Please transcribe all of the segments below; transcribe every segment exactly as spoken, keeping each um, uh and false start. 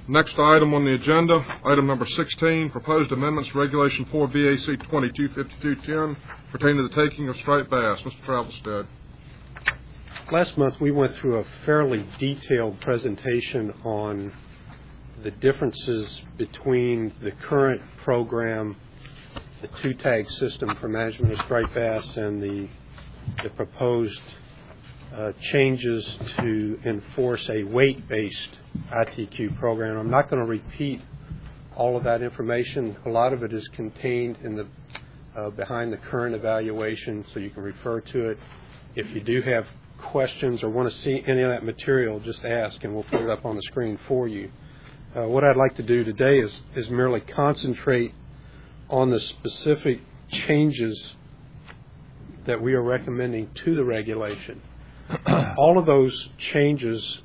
Next item on the agenda, item number sixteen, proposed amendments to Regulation four B A C twenty-two fifty-two ten pertaining to the taking of striped bass. Mister Travelstead. Last month we went through a fairly detailed presentation on the differences between the current program, the two-tag system for management of striped bass, and the, the proposed uh, changes to enforce a weight-based I T Q program. I'm not going to repeat all of that information. A lot of it is contained in the uh, behind the current evaluation, so you can refer to it. If you do have questions or want to see any of that material, just ask and we'll put it up on the screen for you. Uh, what I'd like to do today is, is merely concentrate on the specific changes that we are recommending to the regulation. All of those changes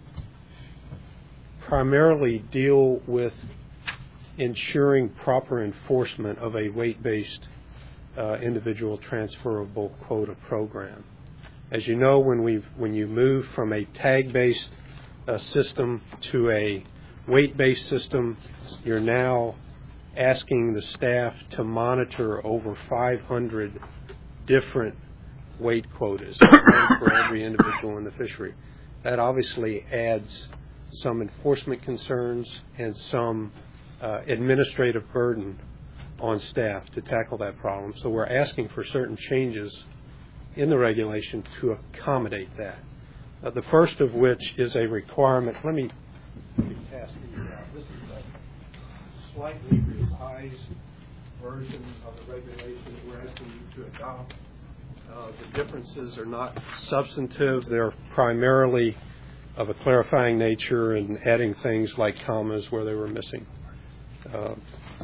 primarily deal with ensuring proper enforcement of a weight-based uh, individual transferable quota program. As you know, when we when you move from a tag-based uh, system to a weight-based system, you're now asking the staff to monitor over five hundred different weight quotas for every individual in the fishery. That obviously adds some enforcement concerns and some uh, administrative burden on staff to tackle that problem. So we're asking for certain changes in the regulation to accommodate that. Uh, the first of which is a requirement. Let me, let me pass these out. This is a slightly revised version of the regulation we're asking you to adopt. Uh, the differences are not substantive. They're primarily of a clarifying nature and adding things like commas where they were missing. Uh,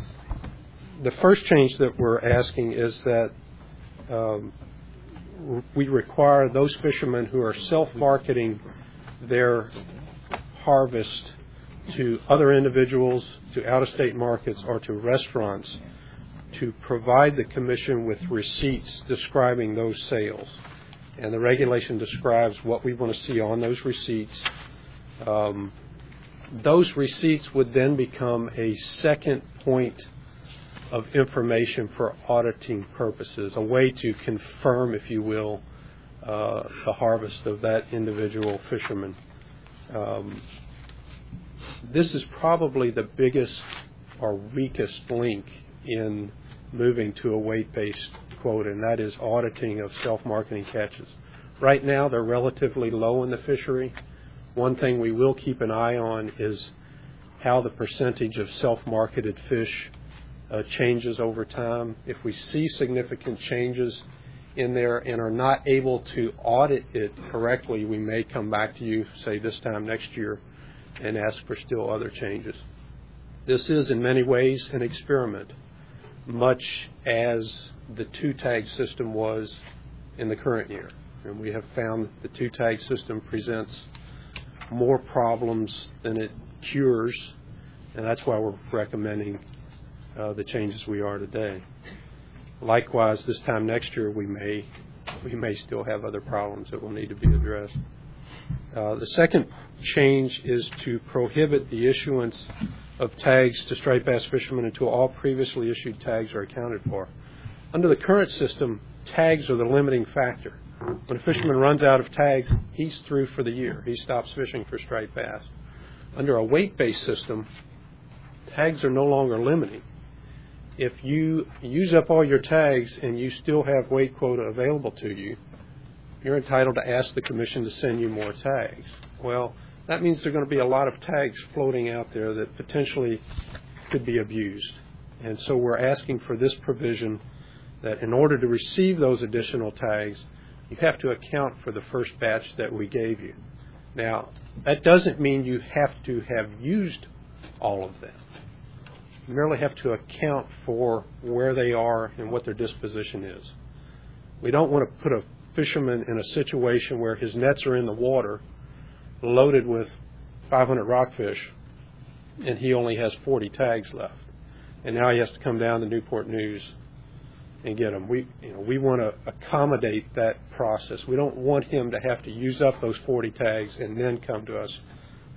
the first change that we're asking is that um, we require those fishermen who are self-marketing their harvest to other individuals, to out-of-state markets, or to restaurants to provide the Commission with receipts describing those sales. And the regulation describes what we want to see on those receipts. Um, those receipts would then become a second point of information for auditing purposes, a way to confirm, if you will, uh, the harvest of that individual fisherman. Um, this is probably the biggest or weakest link in moving to a weight-based quota, and that is auditing of self-marketing catches. Right now, they're relatively low in the fishery. One thing we will keep an eye on is how the percentage of self-marketed fish Uh, changes over time. If we see significant changes in there and are not able to audit it correctly, we may come back to you, say this time next year, and ask for still other changes. This is in many ways an experiment, much as the two-tag system was in the current year. And we have found that the two-tag system presents more problems than it cures, and that's why we're recommending Uh, the changes we are today. Likewise, this time next year, we may we may still have other problems that will need to be addressed. Uh, the second change is to prohibit the issuance of tags to striped bass fishermen until all previously issued tags are accounted for. Under the current system, tags are the limiting factor. When a fisherman runs out of tags, he's through for the year. He stops fishing for striped bass. Under a weight-based system, tags are no longer limiting. If you use up all your tags and you still have weight quota available to you, you're entitled to ask the Commission to send you more tags. Well, that means there are going to be a lot of tags floating out there that potentially could be abused. And so we're asking for this provision that in order to receive those additional tags, you have to account for the first batch that we gave you. Now, that doesn't mean you have to have used all of them. You merely have to account for where they are and what their disposition is. We don't want to put a fisherman in a situation where his nets are in the water loaded with five hundred rockfish and he only has forty tags left. And now he has to come down to Newport News and get them. We, you know, we want to accommodate that process. We don't want him to have to use up those forty tags and then come to us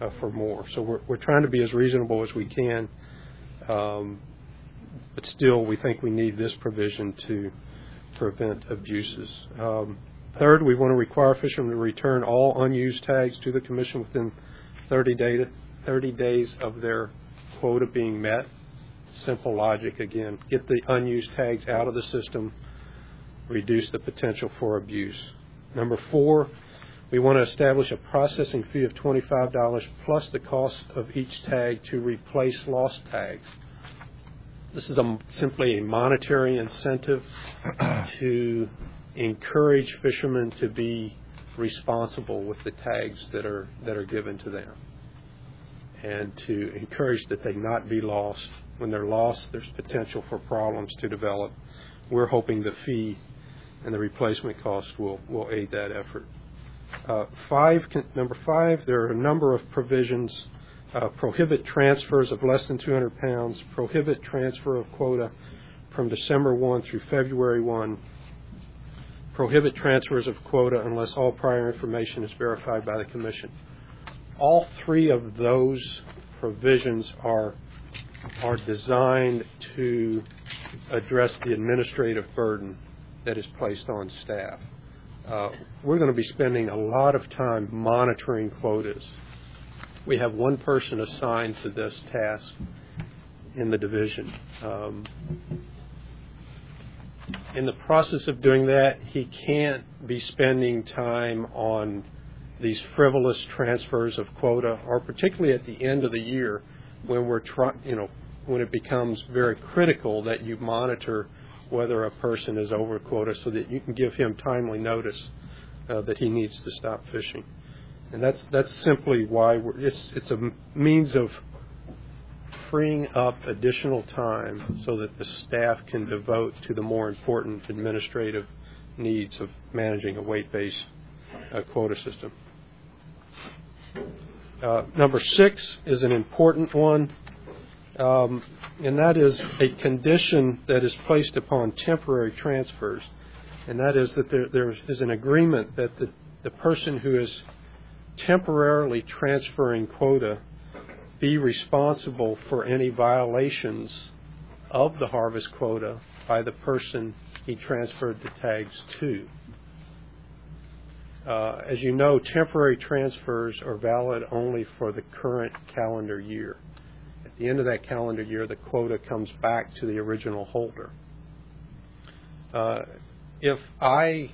uh, for more. So we're, we're trying to be as reasonable as we can, um, but still we think we need this provision to prevent abuses. Um, third, we want to require fishermen to return all unused tags to the Commission within thirty, day, thirty days of their quota being met. Simple logic again. Get the unused tags out of the system, reduce the potential for abuse. Number four, we want to establish a processing fee of twenty-five dollars plus the cost of each tag to replace lost tags. This is a, simply a monetary incentive to encourage fishermen to be responsible with the tags that are that are given to them, and to encourage that they not be lost. When they're lost, there's potential for problems to develop. We're hoping the fee and the replacement cost will, will aid that effort. Uh, five, number five, there are a number of provisions. Uh, prohibit transfers of less than two hundred pounds, prohibit transfer of quota from December first through February first, prohibit transfers of quota unless all prior information is verified by the Commission. All three of those provisions are are designed to address the administrative burden that is placed on staff. Uh, we're going to be spending a lot of time monitoring quotas. We have one person assigned to this task in the division. Um, in the process of doing that, he can't be spending time on these frivolous transfers of quota, or particularly at the end of the year when we're trying, you know, when it becomes very critical that you monitor whether a person is over quota so that you can give him timely notice uh, that he needs to stop fishing. And that's that's simply why we're, it's it's a means of freeing up additional time so that the staff can devote to the more important administrative needs of managing a weight-based uh, quota system. Uh, number six is an important one, um, and that is a condition that is placed upon temporary transfers, and that is that there, there is an agreement that the, the person who is temporarily transferring quota be responsible for any violations of the harvest quota by the person he transferred the tags to. Uh, as you know, temporary transfers are valid only for the current calendar year. At the end of that calendar year, the quota comes back to the original holder. Uh, if I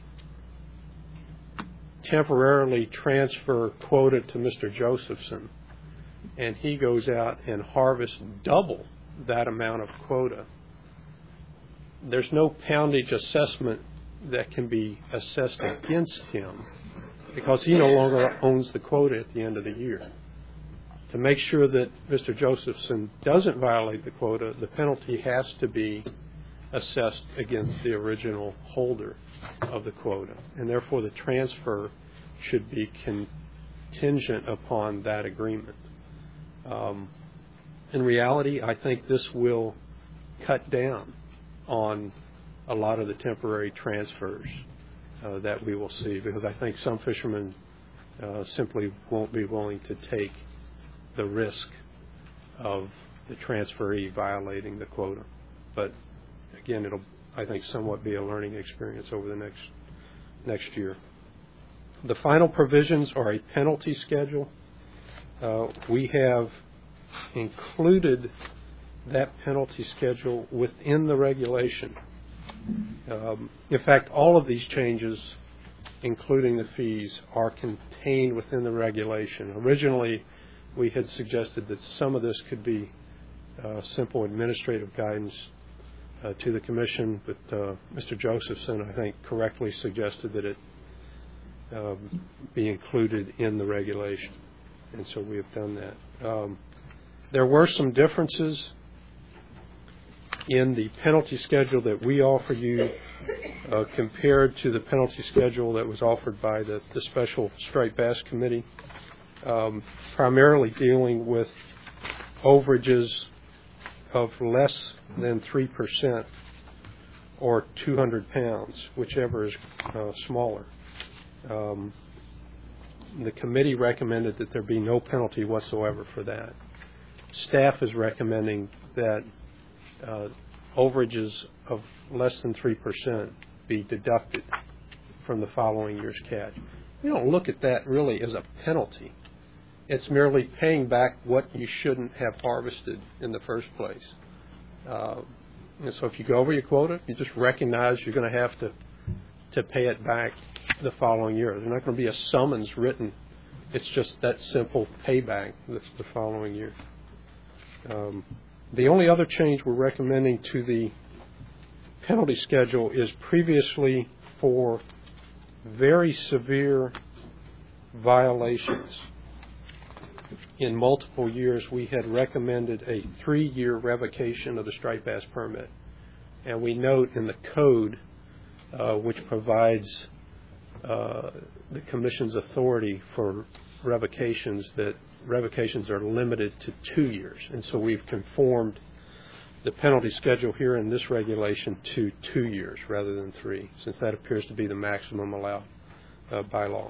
temporarily transfer quota to Mister Josephson and he goes out and harvests double that amount of quota, there's no poundage assessment that can be assessed against him because he no longer owns the quota at the end of the year. To make sure that Mister Josephson doesn't violate the quota, the penalty has to be assessed against the original holder of the quota, and therefore the transfer should be contingent upon that agreement. Um, in reality, I think this will cut down on a lot of the temporary transfers uh, that we will see, because I think some fishermen uh, simply won't be willing to take the risk of the transferee violating the quota. But again, it'll, I think, somewhat be a learning experience over the next next year. The final provisions are a penalty schedule. Uh, we have included that penalty schedule within the regulation. Um, in fact, all of these changes, including the fees, are contained within the regulation. Originally, we had suggested that some of this could be uh, simple administrative guidance uh, to the Commission, but uh, Mister Josephson, I think, correctly suggested that it um, be included in the regulation, and so we have done that. Um, there were some differences in the penalty schedule that we offer you uh, compared to the penalty schedule that was offered by the, the Special Striped Bass Committee, um, primarily dealing with overages of less than three percent or two hundred pounds, whichever is uh, smaller. Um, the committee recommended that there be no penalty whatsoever for that. Staff is recommending that uh, overages of less than three percent be deducted from the following year's catch. We don't look at that really as a penalty. It's merely paying back what you shouldn't have harvested in the first place. Uh, and so if you go over your quota, you just recognize you're going to have to to pay it back the following year. There's not going to be a summons written. It's just that simple payback the, the following year. Um, the only other change we're recommending to the penalty schedule is previously for very severe violations in multiple years, we had recommended a three-year revocation of the striped bass permit. And we note in the code, uh, which provides uh, the Commission's authority for revocations, that revocations are limited to two years. And so we've conformed the penalty schedule here in this regulation to two years rather than three, since that appears to be the maximum allowed uh, by law.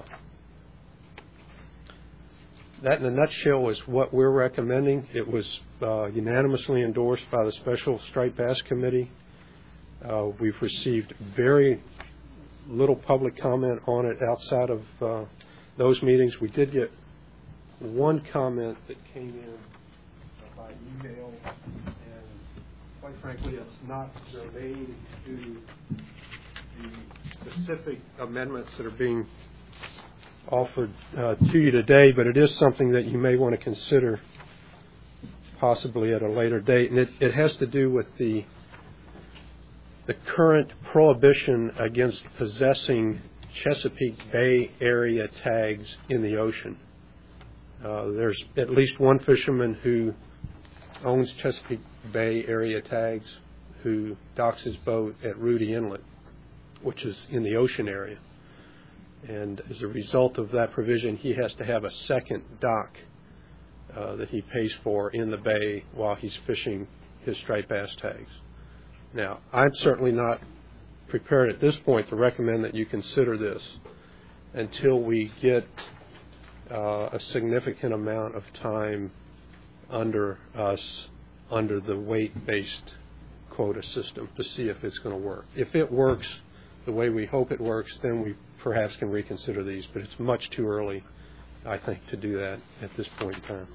That, in a nutshell, is what we're recommending. It was uh, unanimously endorsed by the Special Striped Bass Committee. Uh, we've received very little public comment on it outside of uh, those meetings. We did get one comment that came in by email, and quite frankly, it's not germane to the specific amendments that are being offered uh, to you today, but it is something that you may want to consider possibly at a later date. And it, it has to do with the the current prohibition against possessing Chesapeake Bay area tags in the ocean. Uh, there's at least one fisherman who owns Chesapeake Bay area tags who docks his boat at Rudy Inlet, which is in the ocean area. And as a result of that provision, he has to have a second dock uh, that he pays for in the bay while he's fishing his striped bass tags. Now, I'm certainly not prepared at this point to recommend that you consider this until we get uh, a significant amount of time under us, under the weight-based quota system, to see if it's going to work. If it works the way we hope it works, then we perhaps can reconsider these, but it's much too early, I think, to do that at this point in time.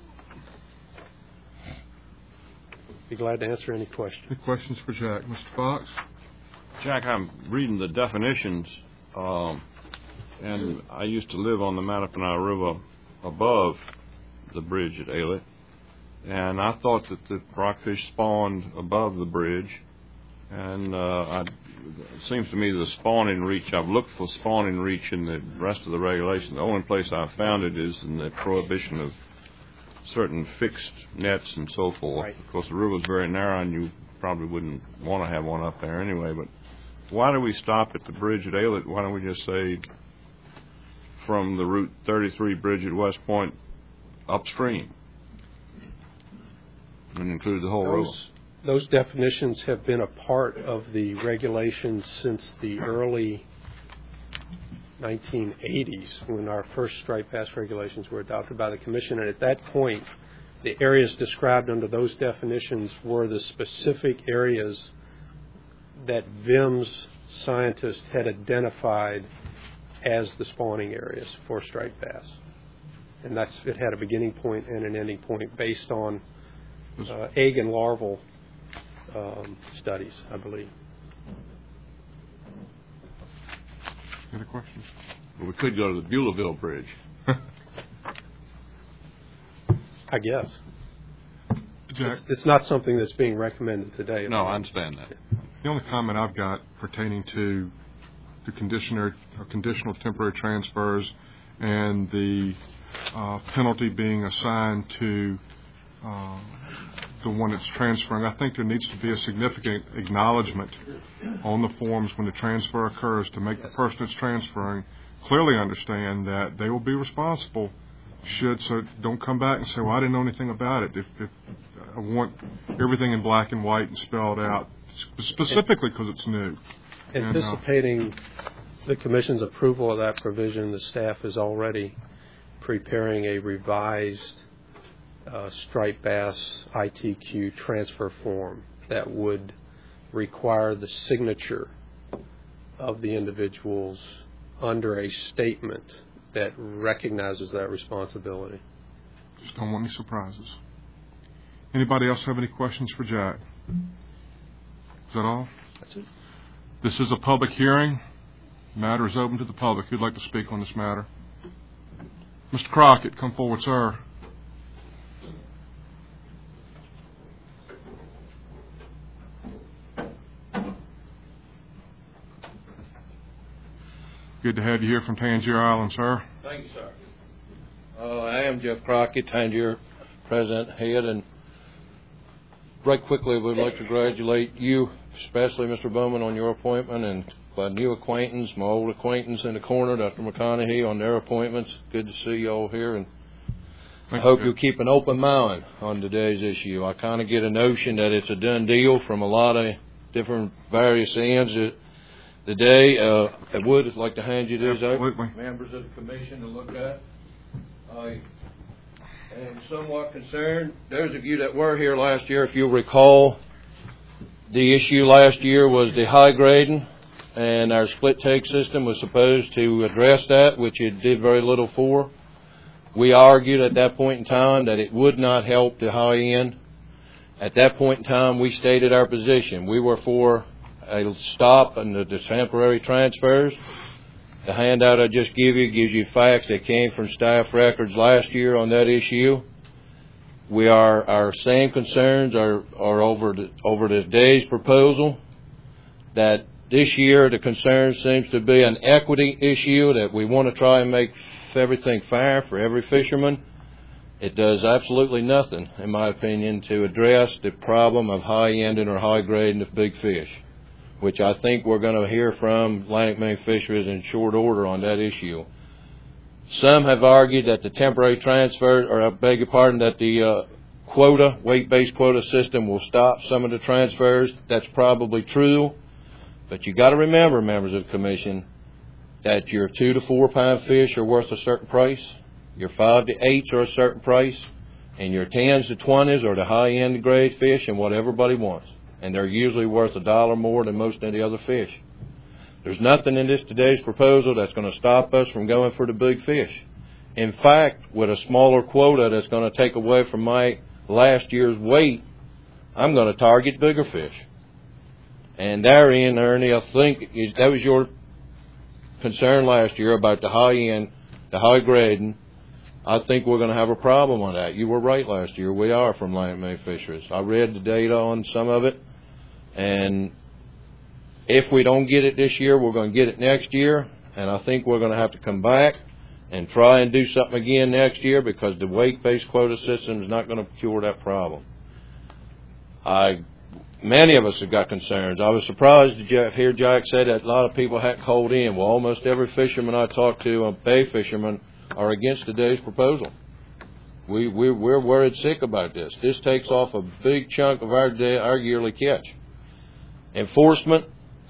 Be glad to answer any questions. Any questions for Jack? Mister Fox? Jack, I'm reading the definitions, um, and I used to live on the Mattaponi River above the bridge at Ailey, and I thought that the rockfish spawned above the bridge, and uh, I, it seems to me the spawning reach, I've looked for spawning reach in the rest of the regulation. The only place I've found it is in the prohibition of certain fixed nets and so forth. Right. Of course, the river's very narrow, and you probably wouldn't want to have one up there anyway, but why do we stop at the bridge at Ailey? Why don't we just say from the Route thirty-three bridge at West Point upstream and include the whole those, river? Those definitions have been a part of the regulations since the early nineteen eighties, when our first striped bass regulations were adopted by the Commission. And at that point, the areas described under those definitions were the specific areas that V I M's scientists had identified as the spawning areas for striped bass. And that's, it had a beginning point and an ending point based on uh, egg and larval um, studies, I believe. Any questions? Well, we could go to the Beulahville Bridge. I guess. Jack? It's, it's not something that's being recommended today. No, I understand that. The only comment I've got pertaining to the conditioner, or conditional temporary transfers and the uh, penalty being assigned to uh, the one that's transferring, I think there needs to be a significant acknowledgement on the forms when the transfer occurs to make the person that's transferring clearly understand that they will be responsible should, so don't come back and say, well, I didn't know anything about it. If, if I want everything in black and white and spelled out, specifically because it's new. Anticipating and, uh, the Commission's approval of that provision, the staff has already preparing a revised uh, striped bass I T Q transfer form that would require the signature of the individuals under a statement that recognizes that responsibility. Just don't want any surprises. Anybody else have any questions for Jack? Is that all? That's it. This is a public hearing. Matter is open to the public. Who'd like to speak on this matter? Mister Crockett, come forward, sir. Good to have you here from Tangier Island, sir. Thank you, sir. Uh, I am Jeff Crockett, Tangier President Head, and right quickly, we'd like to congratulate you, especially Mister Bowman, on your appointment, and my new acquaintance, my old acquaintance in the corner, Doctor McConaughey, on their appointments. Good to see you all here, and I hope you'll keep an open mind on today's issue. I kind of get a notion that it's a done deal from a lot of different various ends. Today, uh, I would like to hand you these out, members of the commission, to look at. I am somewhat concerned. Those of you that were here last year, if you'll recall, the issue last year was the high grading, and our split take system was supposed to address that, which it did very little for. We argued at that point in time that it would not help the high end. At that point in time, we stated our position. We were for a stop on the, the temporary transfers. The handout I just give you gives you facts that came from staff records last year on that issue. We are, our same concerns are, are over the, over today's proposal, that this year the concern seems to be an equity issue, that we want to try and make everything fair for every fisherman. It does absolutely nothing, in my opinion, to address the problem of high-ending or high-grading of big fish, which I think we're going to hear from Atlantic Maine Fisheries in short order on that issue. Some have argued that the temporary transfer, or I beg your pardon, that the uh, quota, weight-based quota system will stop some of the transfers. That's probably true, but you got to remember, members of the commission, that your two to four pound fish are worth a certain price, your five to eights are a certain price, and your tens to twenties are the high-end grade fish and what everybody wants. And they're usually worth a dollar more than most of the other fish. There's nothing in this today's proposal that's going to stop us from going for the big fish. In fact, with a smaller quota that's going to take away from my last year's weight, I'm going to target bigger fish. And therein, Ernie, I think that was your concern last year about the high end, the high grading. I think we're going to have a problem on that. You were right last year. We are from Atlantic Maine Fisheries. I read the data on some of it. And if we don't get it this year, we're going to get it next year. And I think we're going to have to come back and try and do something again next year, because the weight-based quota system is not going to cure that problem. I, many of us have got concerns. I was surprised to hear Jack say that a lot of people hadn't called in. Well, almost every fisherman I talked to, a bay fisherman, are against today's proposal. We, we, we're worried sick about this. This takes off a big chunk of our, day, our yearly catch. Enforcement,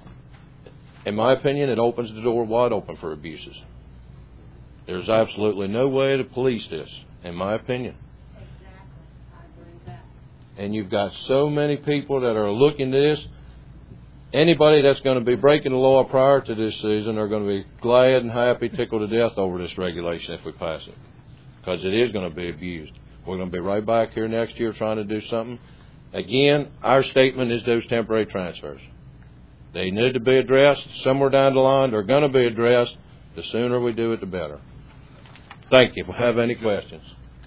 in my opinion, it opens the door wide open for abuses. There's absolutely no way to police this, in my opinion. Exactly. I agree with that. And you've got so many people that are looking to this. Anybody that's going to be breaking the law prior to this season are going to be glad and happy, tickled to death over this regulation if we pass it, because it is going to be abused. We're going to be right back here next year trying to do something. Again, our statement is those temporary transfers. They need to be addressed somewhere down the line. They're going to be addressed. The sooner we do it, the better. Thank you. If you have any questions.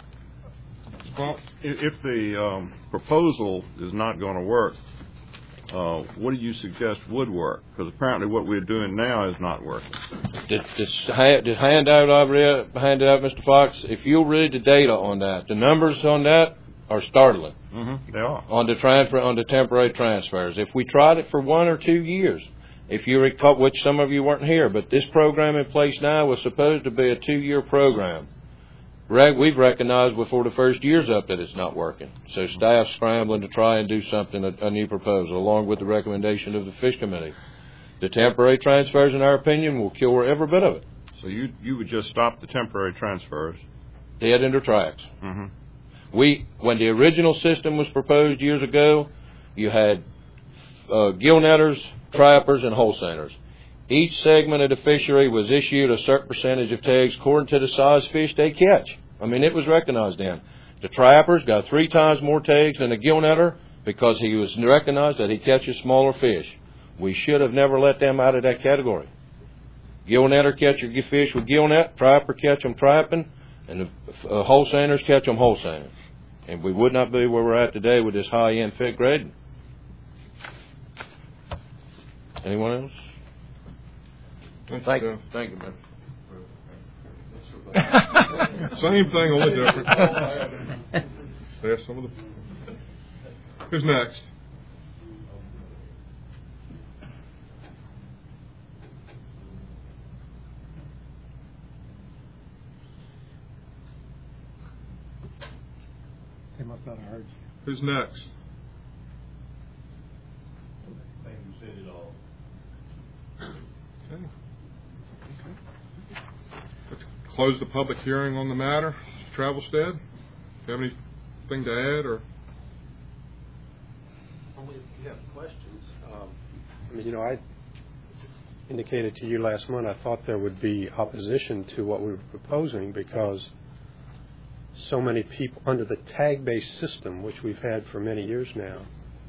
Well, if the um, proposal is not going to work, uh, what do you suggest would work? Because apparently what we're doing now is not working. The, the, the handout I read, handed out, Mister Fox, if you'll read the data on that, the numbers on that are startling. Mm-hmm. They are. On the transfer, on the temporary transfers. If we tried it for one or two years, if you recall, which some of you weren't here, but this program in place now was supposed to be a two-year program. We've recognized before the first year's up that it's not working. So staff's scrambling to try and do something, a, a new proposal, along with the recommendation of the Fish Committee. The temporary transfers, in our opinion, will cure every bit of it. So you you would just stop the temporary transfers dead in their tracks. Mm-hmm. We, when the original system was proposed years ago, you had uh, gill netters, trappers, and hole seiners. Each segment of the fishery was issued a certain percentage of tags according to the size fish they catch. I mean, it was recognized then. The trappers got three times more tags than the gill netter because he was recognized that he catches smaller fish. We should have never let them out of that category. Gill netter catch your fish with gill net, trapper catch them trapping, and the uh, hole seiners catch them hole seining. And we would not be where we're at today with this high-end fit grading. Anyone else? Thank you. Thank you, man. Same thing, only different. There's some of the. Who's next? They must not have heard you. Who's next? I think you said it all. Okay. Let's close the public hearing on the matter. Mister Travelstead, do you have anything to add, or? Only if you have questions. Um, I mean, you know, I indicated to you last month I thought there would be opposition to what we were proposing because so many people under the tag-based system, which we've had for many years now,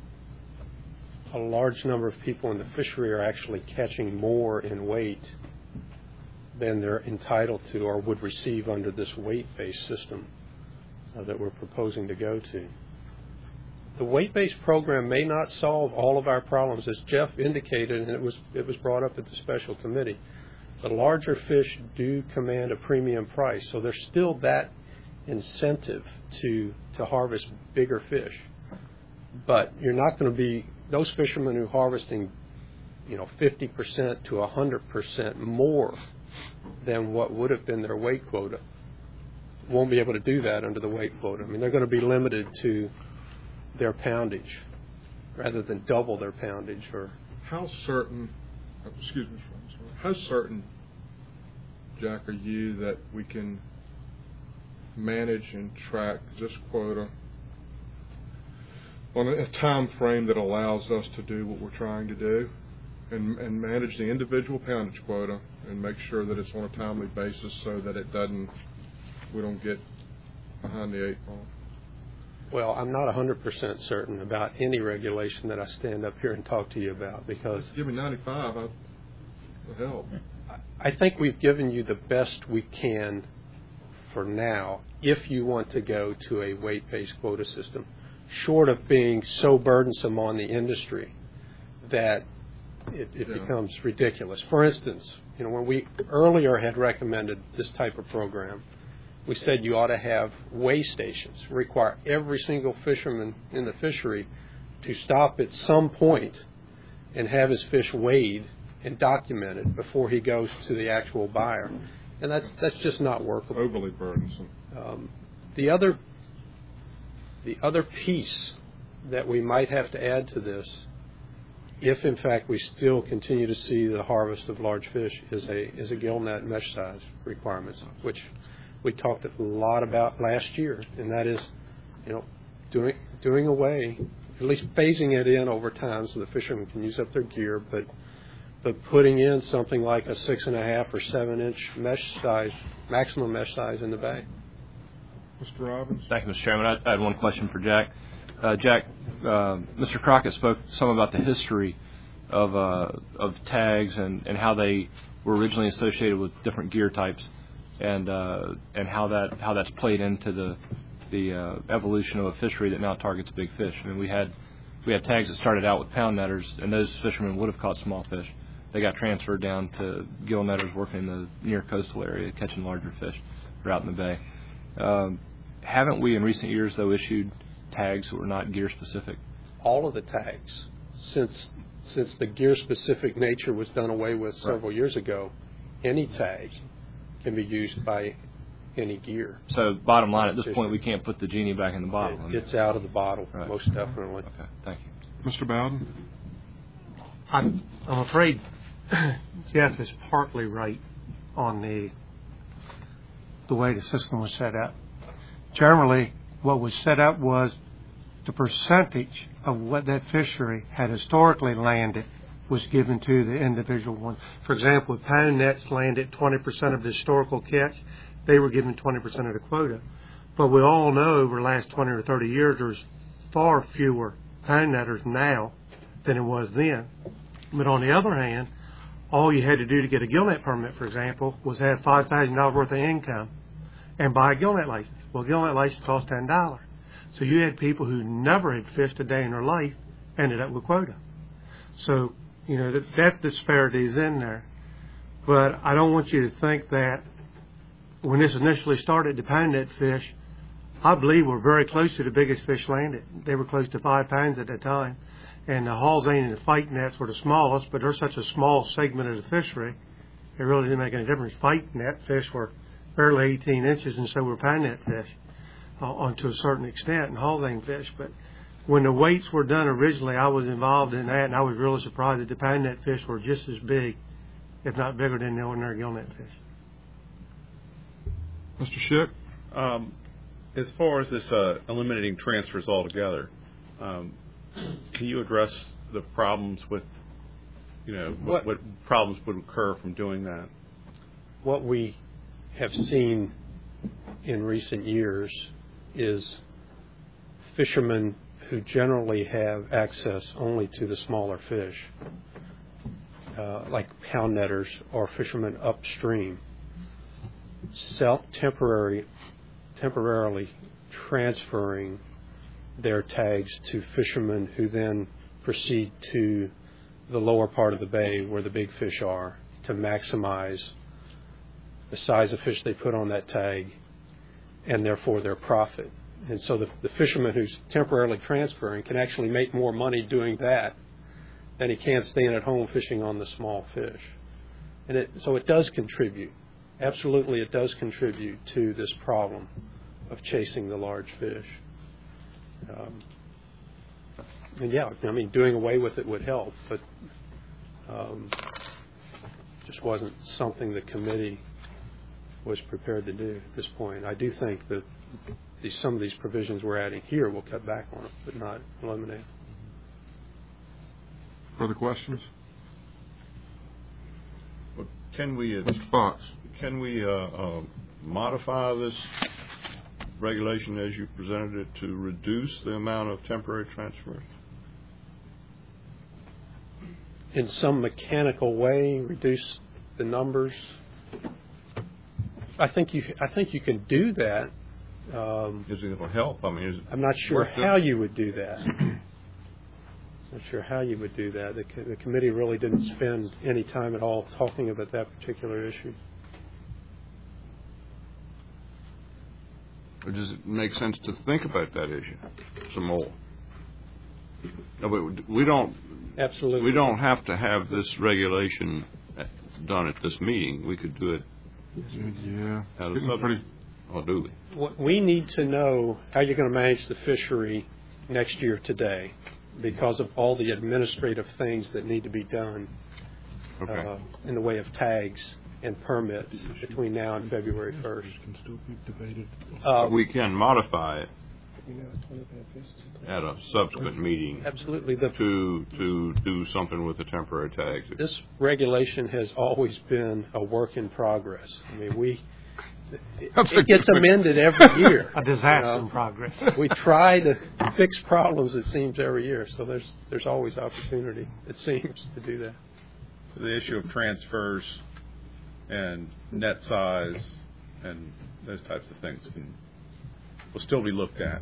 a large number of people in the fishery are actually catching more in weight than they're entitled to or would receive under this weight-based system uh, that we're proposing to go to. The weight-based program may not solve all of our problems, as Jeff indicated, and it was it was brought up at the special committee. The larger fish do command a premium price, so there's still that incentive to to harvest bigger fish. But you're not going to be those fishermen who are harvesting, you know, fifty percent to one hundred percent more than what would have been their weight quota won't be able to do that under the weight quota. I mean, they're going to be limited to their poundage rather than double their poundage. Or How certain, oh, excuse me, how certain, Jack, are you that we can manage and track this quota on a time frame that allows us to do what we're trying to do and, and manage the individual poundage quota and make sure that it's on a timely basis so that it doesn't, we don't get behind the eight ball? Well, I'm not one hundred percent certain about any regulation that I stand up here and talk to you about because Give me ninety-five, I, it'll help. I think we've given you the best we can for now if you want to go to a weight-based quota system, short of being so burdensome on the industry that it, it Yeah. becomes ridiculous. For instance, you know, when we earlier had recommended this type of program, we said you ought to have weigh stations, require every single fisherman in the fishery to stop at some point and have his fish weighed and documented before he goes to the actual buyer. And that's that's just not workable. Overly burdensome. Um, the other the other piece that we might have to add to this, if in fact we still continue to see the harvest of large fish, is a is a gill net mesh size requirements, which we talked a lot about last year, and that is, you know, doing doing away, at least phasing it in over time so the fishermen can use up their gear, but but putting in something like a six and a half or seven inch mesh size, maximum mesh size in the bay. Mister Robbins? Thank you, Mister Chairman. I, I had one question for Jack. Uh, Jack, uh, Mister Crockett spoke some about the history of uh, of tags and, and how they were originally associated with different gear types, and uh, and how that how that's played into the the uh, evolution of a fishery that now targets big fish. I mean, we had we had tags that started out with pound netters, and those fishermen would have caught small fish. They got transferred down to gill netters working in the near coastal area, catching larger fish, or out in the bay. Um, haven't we, in recent years, though, issued tags that were not gear specific? All of the tags, since since the gear specific nature was done away with several right. years ago, any tag can be used by any gear. So, bottom line, at this point, we can't put the genie back in the bottle. It, it's out of the bottle, right. most definitely. Okay, thank you. Mister Bowden? I'm, I'm afraid Jeff is partly right on the the way the system was set up. Generally, what was set up was the percentage of what that fishery had historically landed was given to the individual one. For example, if pound nets landed twenty percent of the historical catch, they were given twenty percent of the quota. But we all know over the last twenty or thirty years, there's far fewer pound netters now than it was then. But on the other hand, all you had to do to get a gillnet permit, for example, was have five thousand dollars worth of income and buy a gillnet license. Well, a gillnet license cost ten dollars. So you had people who never had fished a day in their life ended up with quota. So, you know, that, that disparity is in there. But I don't want you to think that when this initially started, the pound net fish, I believe, were very close to the biggest fish landed. They were close to five pounds at that time. And the halsane and the fight nets were the smallest, but they're such a small segment of the fishery, it really didn't make any difference. Fight net fish were barely eighteen inches, and so were pound net fish uh, on to a certain extent, and halsane fish. But when the weights were done originally, I was involved in that, and I was really surprised that the pound net fish were just as big, if not bigger, than the ordinary gillnet fish. Mister Schick? Um, as far as this uh, eliminating transfers altogether, um, can you address the problems with, you know, what, what problems would occur from doing that? What we have seen in recent years is fishermen who generally have access only to the smaller fish, uh, like pound netters or fishermen upstream, self temporary, temporarily transferring their tags to fishermen who then proceed to the lower part of the bay where the big fish are to maximize the size of fish they put on that tag and therefore their profit. And so the, the fisherman who's temporarily transferring can actually make more money doing that than he can staying at home fishing on the small fish. And it, so it does contribute. Absolutely, it does contribute to this problem of chasing the large fish. Um, and yeah, I mean, doing away with it would help, but um, just wasn't something the committee was prepared to do at this point. I do think that these, some of these provisions we're adding here will cut back on it, but not eliminate. Further questions? Well, can we uh, Mister Fox? can we uh, uh, modify this regulation as you presented it to reduce the amount of temporary transfers? In some mechanical way, reduce the numbers. I think you. I think you can do that. Um, Is it going to help? I mean, is it I'm not sure worth it? how you would do that. Not sure how you would do that. The, co- the committee really didn't spend any time at all talking about that particular issue. Or does it make sense to think about that issue some more? No, but we don't. Absolutely. We don't have to have this regulation done at this meeting. We could do it. Yeah. Out of Getting sub- pretty, or do we? What we need to know how you're going to manage the fishery next year today, because of all the administrative things that need to be done Okay. uh, in the way of tags and permits between now and February first. Uh, we can modify it at a subsequent meeting absolutely. The, to to do something with the temporary tags. this regulation has always been a work in progress. I mean, we it, That's a it gets good- amended every year. A disaster You know, in progress. We try to fix problems, it seems, every year. So there's there's always opportunity, it seems, to do that. The issue of transfers and net size and those types of things can, will still be looked at.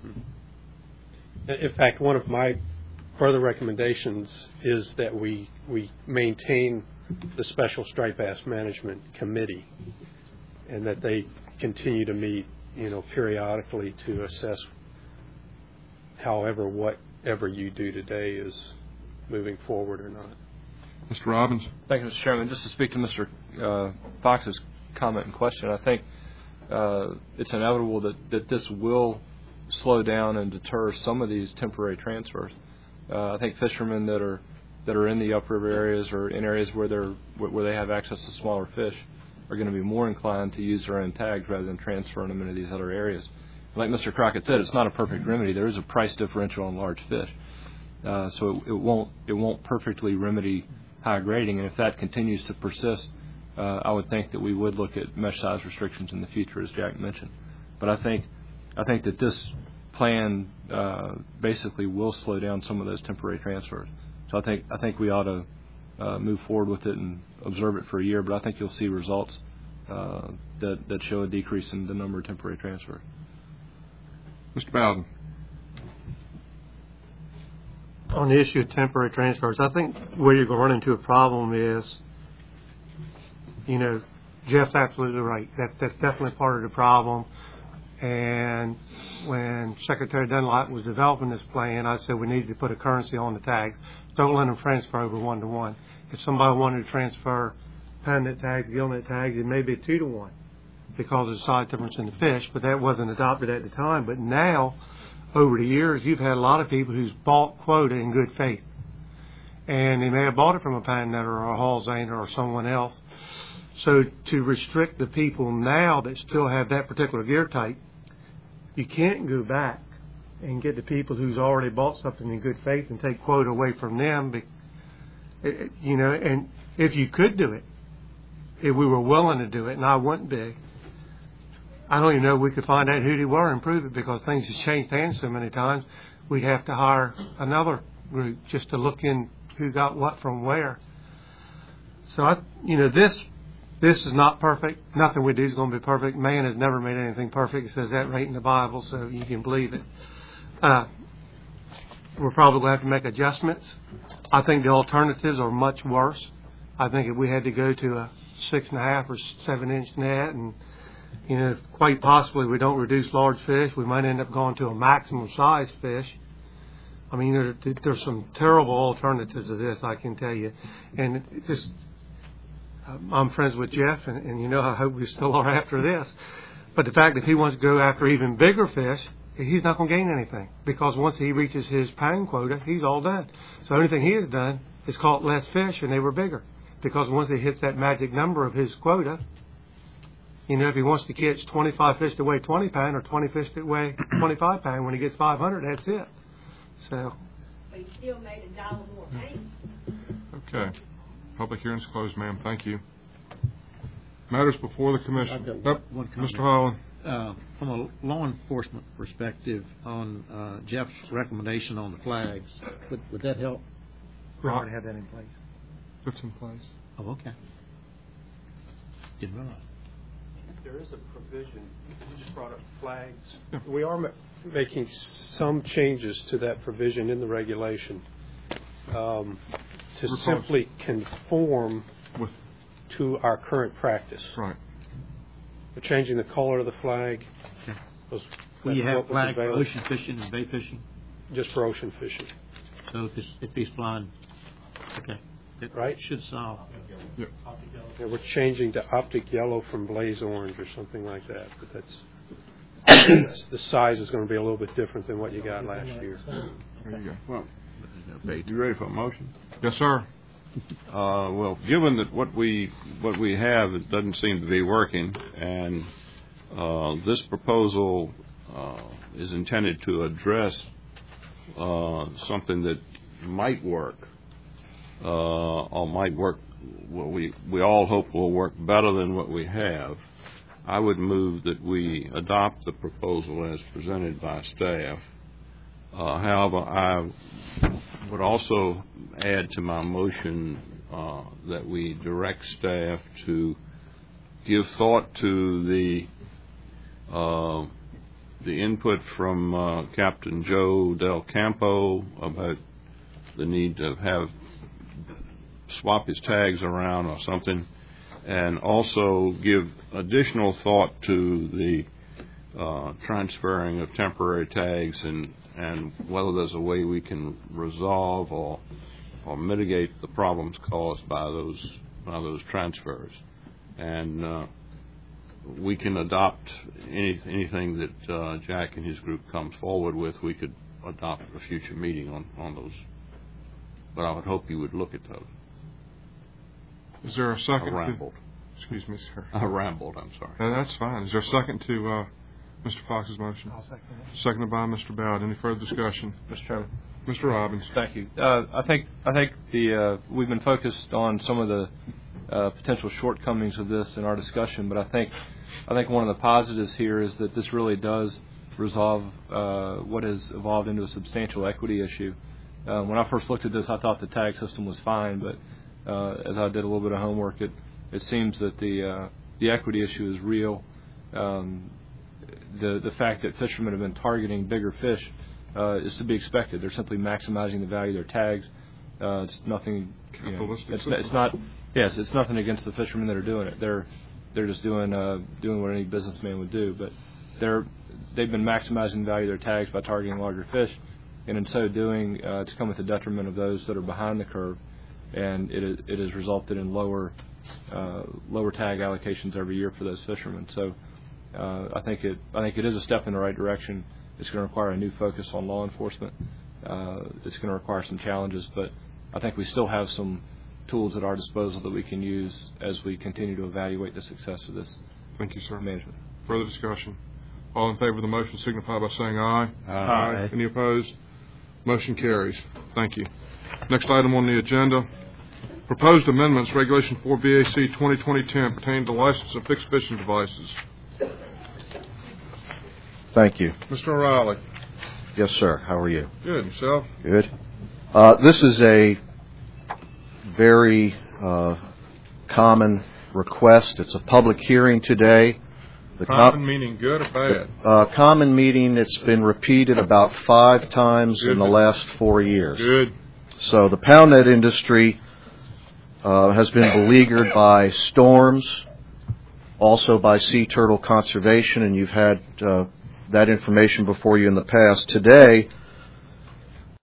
In fact, one of my further recommendations is that we we maintain the Special Striped Bass Management Committee, and that they continue to meet, you know, periodically to assess however whatever you do today is moving forward or not. Mister Robbins? Thank you, Mister Chairman. Just to speak to Mister Uh, Fox's comment and question, I think uh, it's inevitable that, that this will slow down and deter some of these temporary transfers. Uh, I think fishermen that are that are in the upriver areas or in areas where they're where they have access to smaller fish are going to be more inclined to use their own tags rather than transferring them into these other areas. Like Mister Crockett said, it's not a perfect remedy. There is a price differential on large fish, uh, so it, it won't it won't perfectly remedy high grading. And if that continues to persist, uh, I would think that we would look at mesh size restrictions in the future, as Jack mentioned. But I think I think that this plan uh, basically will slow down some of those temporary transfers. So I think I think we ought to uh, move forward with it and observe it for a year. But I think you'll see results uh, that that show a decrease in the number of temporary transfers. Mister Bowden. On the issue of temporary transfers, I think where you're going to run into a problem is, you know, Jeff's absolutely right. That's that's definitely part of the problem. And when Secretary Dunlop was developing this plan, I said we needed to put a currency on the tags. Don't let them transfer over one to one. If somebody wanted to transfer pound net tags, gillnet tags, it may be two to one because of the size difference in the fish. But that wasn't adopted at the time. But now, over the years, you've had a lot of people who's bought quota in good faith, and they may have bought it from a pound netter or a Hall Zaner or someone else. So to restrict the people now that still have that particular gear type, you can't go back and get the people who's already bought something in good faith and take quota away from them. You know, and if you could do it, if we were willing to do it, and I wouldn't be, I don't even know if we could find out who they were and prove it because things have changed hands so many times. We'd have to hire another group just to look in who got what from where. So, I, you know, this this is not perfect. Nothing we do is going to be perfect. Man has never made anything perfect. It says that right in the Bible, so you can believe it. Uh, we're probably going to have to make adjustments. I think the alternatives are much worse. I think if we had to go to a six and a half or seven inch net, and you know, quite possibly we don't reduce large fish, we might end up going to a maximum size fish. I mean, there, there's some terrible alternatives to this, I can tell you. And it just, I'm friends with Jeff, and, and you know, I hope we still are after this. But the fact that he wants to go after even bigger fish, he's not going to gain anything because once he reaches his pound quota, he's all done. So the only thing he has done is caught less fish, and they were bigger. Because once he hits that magic number of his quota, you know, if he wants to catch twenty-five fish that weigh twenty pound or twenty fish that weigh twenty-five pound, when he gets five hundred, that's it. So. But he still made a dollar more payment. Okay. Public hearing's closed, ma'am. Thank you. Matters before the commission. I've got Yep. one comment. Mister Holland. Uh, from a law enforcement perspective, on uh, Jeff's recommendation on the flags, would, would that help? We already have that in place. It's in place. Oh, okay. Didn't realize. There is a provision. You just brought up flags. Yeah. We are ma- making some changes to that provision in the regulation um, to Report. simply conform With to our current practice. right. We're changing the color of the flag. Okay. Those, Will you that's have what was flag for available. ocean fishing and bay fishing? Just for ocean fishing, So if, it's, if he's flying, okay. It right? should solve. Yep. Yeah, we're changing to optic yellow from blaze orange or something like that. But that's the size is going to be a little bit different than what you got last year. There you go. Well, you ready for a motion? Yes, sir. Uh, well, given that what we what we have it doesn't seem to be working, and uh, this proposal uh, is intended to address uh, something that might work, uh, or might work. Well, we we all hope will work better than what we have. I would move that we adopt the proposal as presented by staff. Uh, however, I would also add to my motion uh, that we direct staff to give thought to the uh, the input from uh, Captain Joe Del Campo about the need to have swap his tags around or something, and also give additional thought to the uh, transferring of temporary tags and and whether there's a way we can resolve or or mitigate the problems caused by those by those transfers, and uh, we can adopt any, anything that uh, Jack and his group comes forward with. We could adopt at a future meeting on, on those, but I would hope you would look at those. Is there a second? I rambled. Excuse me, sir. I rambled, I'm sorry. No, that's fine. Is there a second to uh, Mister Fox's motion? I'll second it. Seconded by Mister Bowd. Any further discussion? Mister Chairman. Mister Robbins. Thank you. Uh, I think I think the uh, we've been focused on some of the uh, potential shortcomings of this in our discussion, but I think I think one of the positives here is that this really does resolve uh, what has evolved into a substantial equity issue. Uh, when I first looked at this, I thought the tag system was fine, but uh, as I did a little bit of homework, it it seems that the uh, the equity issue is real. Um, the the fact that fishermen have been targeting bigger fish uh, is to be expected. They're simply maximizing the value of their tags. Uh, it's nothing. You know, it's, it's not. Yes, it's nothing against the fishermen that are doing it. They're they're just doing uh, doing what any businessman would do. But they're they've been maximizing the value of their tags by targeting larger fish, and in so doing, uh, it's come at the detriment of those that are behind the curve, and it it has resulted in lower uh, lower tag allocations every year for those fishermen. So uh, I think it I think it is a step in the right direction. It's going to require a new focus on law enforcement. Uh, it's going to require some challenges, but I think we still have some tools at our disposal that we can use as we continue to evaluate the success of this. Thank you, sir. Management. Further discussion? All in favor of the motion signify by saying aye. Aye. Any opposed? Motion carries. Thank you. Next item on the agenda, proposed amendments, Regulation four B A C twenty twenty ten pertaining to license of fixed fishing devices. Thank you. Mister O'Reilly. Yes, sir. How are you? Good. Yourself? Good. Uh, this is a very uh, common request. It's a public hearing today. The Common com- meaning good or bad? uh, common meeting, it's been repeated about five times Good. in the last four years. Good. So the pound net industry uh, has been beleaguered by storms, also by sea turtle conservation, and you've had uh, that information before you in the past. Today,